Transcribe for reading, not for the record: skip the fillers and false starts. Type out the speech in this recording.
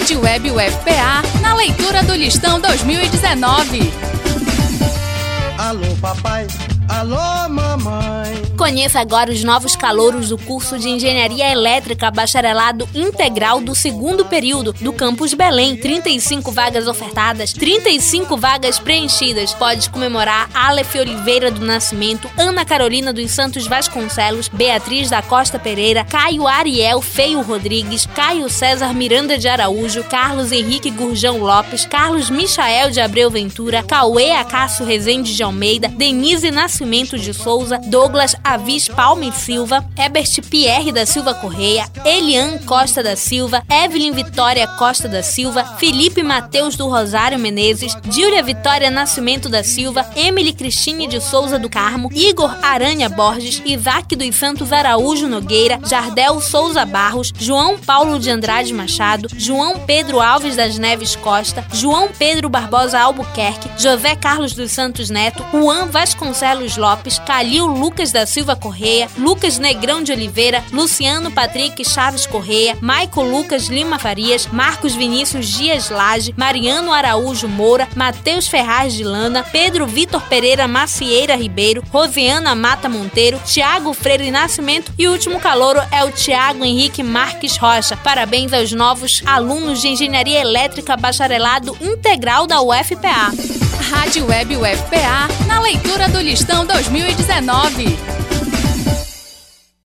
Rádio Web UFPA, na leitura do Listão 2019. Alô, papai. Alô, mamãe. Conheça agora os novos calouros do curso de Engenharia Elétrica Bacharelado Integral do segundo período do Campus Belém. 35 vagas ofertadas, 35 vagas preenchidas. Pode comemorar Aleph Oliveira do Nascimento, Ana Carolina dos Santos Vasconcelos, Beatriz da Costa Pereira, Caio Ariel Feio Rodrigues, Caio César Miranda de Araújo, Carlos Henrique Gurjão Lopes, Carlos Michael de Abreu Ventura, Cauê Acácio Rezende de Almeida, Denise Nascimento de Souza, Douglas Avis Palme Silva, Ebert Pierre da Silva Correia, Elian Costa da Silva, Evelyn Vitória Costa da Silva, Felipe Mateus do Rosário Menezes, Dília Vitória Nascimento da Silva, Emily Cristine de Souza do Carmo, Igor Aranha Borges, Isaac dos Santos Araújo Nogueira, Jardel Souza Barros, João Paulo de Andrade Machado, João Pedro Alves das Neves Costa, João Pedro Barbosa Albuquerque, José Carlos dos Santos Neto, Juan Vasconcelos Lopes, Calil Lucas da Silva Correia, Lucas Negrão de Oliveira, Luciano Patrick Chaves Correia, Maico Lucas Lima Farias, Marcos Vinícius Dias Lage, Mariano Araújo Moura, Matheus Ferraz de Lana, Pedro Vitor Pereira Macieira Ribeiro, Rosiana Mata Monteiro, Tiago Freire Nascimento e o último calouro é o Tiago Henrique Marques Rocha. Parabéns aos novos alunos de Engenharia Elétrica Bacharelado Integral da UFPA. Rádio Web UFPA, na leitura do Listão 2019.